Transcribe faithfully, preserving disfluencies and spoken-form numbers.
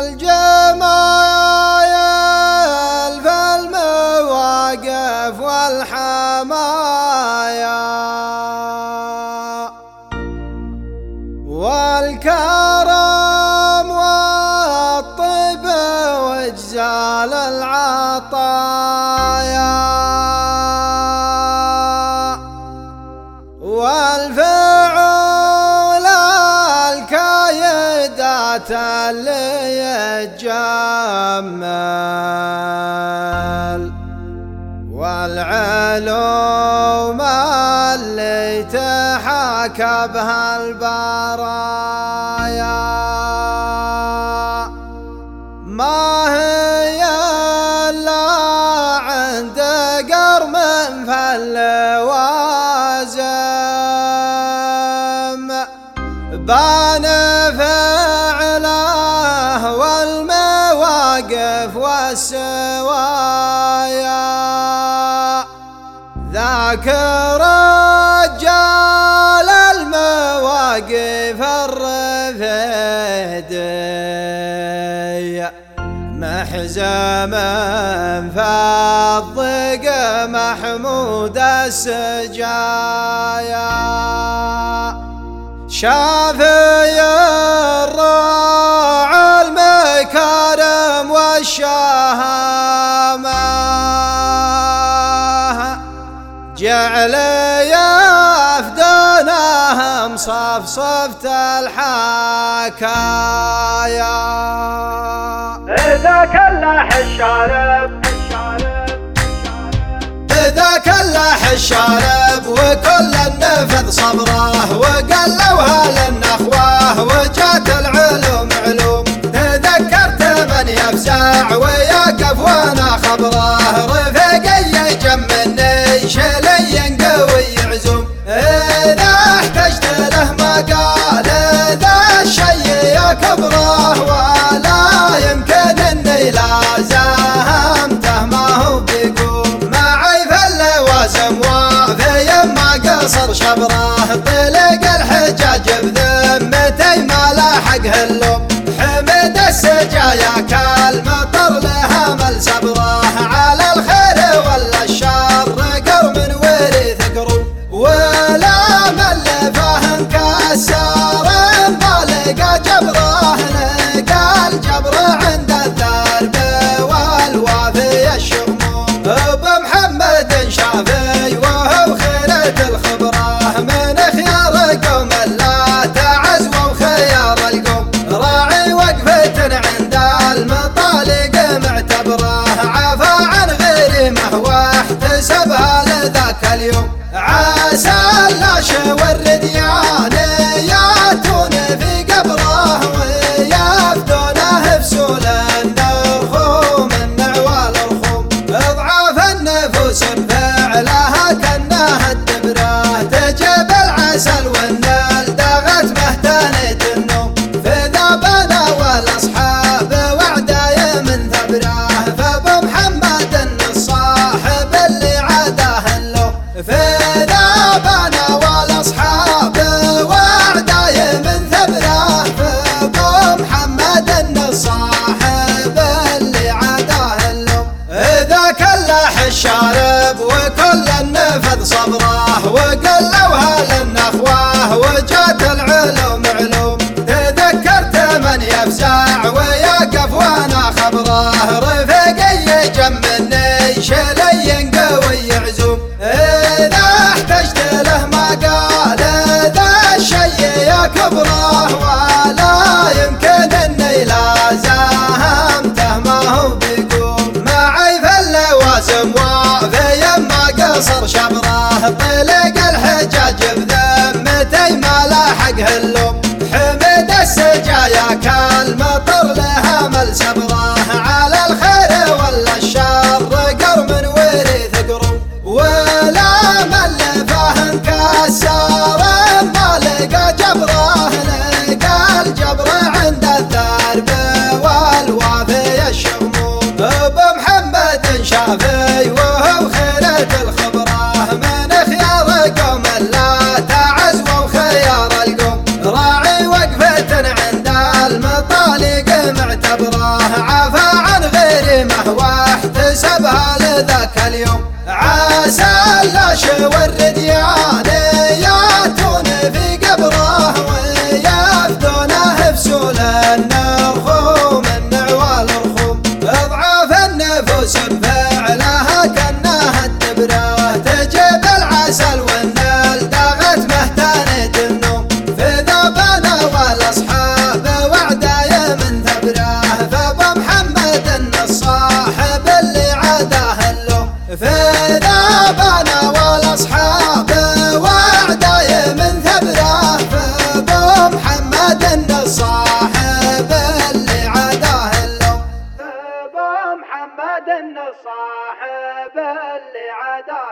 والجمايل في المواقف والحمايا والكرم والطيب واجزال العطايا والفعول الكايدات اللي يتجمل والعلوم اللي تحاكى بها البرايا ما هي إلا عند قرم في اللوازم بان فعله والمواقف والسوايا ذاك رجال المواقف الرفيدي محزم في الضيق محمود السجايا شافي الراعي المكارم والشهامة جعل يفدونهم صفصفت الحكايا إذا كلح الشارب إذا كلح الشارب وكل النفذ صبره وقلوها للنخوة وجات العلوم علوم تذكرت من يفزع ويقف وانا خبره رفيقي يجمني شلي قوي يعزم إذا احتجت له مقال ذا الشي يكبره ولا يمكن اني لازمته ما هو بيقوم معي في اللوازم وفي يما قصر شبره طلق الحجاج بذمتي ما لاحقه اللوم حمد السجايا كالمطر لها مل صبره على الخير ولا الشر قرم ورث قروم ولا مل فهم كسر ما لقى جبره لقى الجبر عند الدرب والوافي الشغموم بمحمد شافي وهو خيرة الخبره من خيار قوم لا تعزوا وخيار القوم راعي وقفة عند المطالق معتبره عفا عن غير ما هو احتسبها لذاك اليوم عسى اللاش والرديان ياتون في قبره ويفدونه فسول النرخوم النعوال الرخوم اضعاف النفوس بفعلها كانها الدبره تجيب العسل والنال دغت مهتنة النوم في ذابنا والاصحاب وعداي من ثبره فبمحمد الصاحب اللي عداه اللوم في ذابنا والاصحاب وعداي من ثبره فبمحمد الصاحب اللي عداه اللوم اذا كلح الشارب وكل النفذ صبره وقلوها للنخوه وجات العلوم علوم تذكرت من يفزع ويقف وانا خبره رفيقي يجمني شلي قوي يعزوم اذا احتجت له مقال ذا الشي يكبره ولا يمكن اني لازمته ما هو بيقوم معي في اللوازم وفي يما قصر شبره طلق الحجاج بذمتي ما لاحقه اللوم حمد السجايا كالمطر لها مل صبره على الخير ولا الشر قرم ورث قروم ولا مل فهم كسر ما لقى جبره لقى الجبر عند الدرب والوافي الشغموم بمحمد شافي وهو خيرة الخبره من خيار قوم لا تعزوا وخيار القوم راعي وقفة عند المطالق معتبره الصاحب اللي عداه